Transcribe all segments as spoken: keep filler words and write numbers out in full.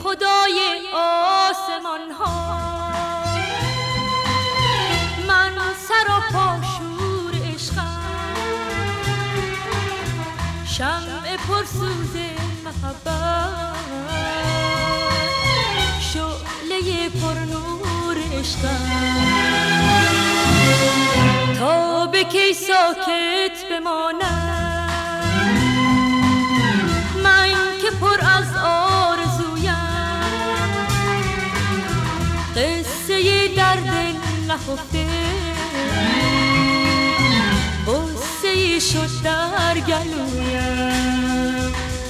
خدای آسمان ها، من سراپا شور عشقم، شمع پرسوز محبت، شعله پرنور عشقم. تا به کی ساکت بمانم من که پر از آرزویم، قصه درد نهفته قصه شد در گلویم.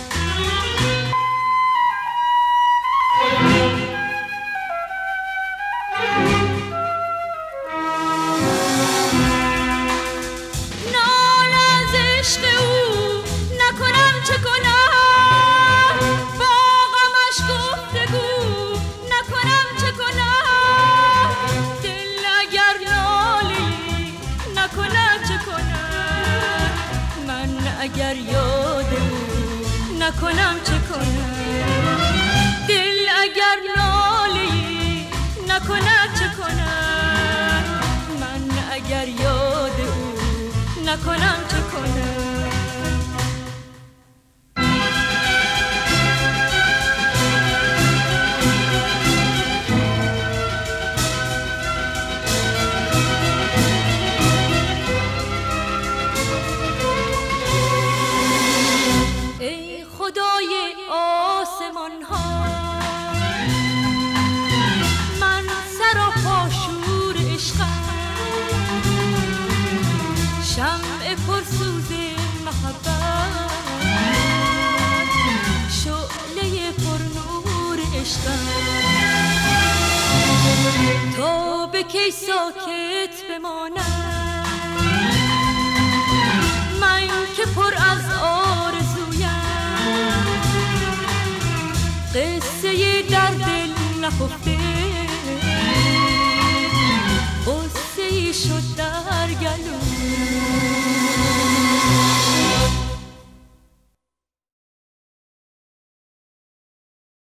اگر یاد او نکنم چه کنم، دل اگر نالی نکند چه کنم، من اگر یاد او نکنم چه کنم. خدای آسمان ها، من سراپا شور عشقم، شمع پرسوز محبت، شعله پرنور عشقم. تا به کی ساکت بمانم من که پر از آرزویم، قصه در دل نهفته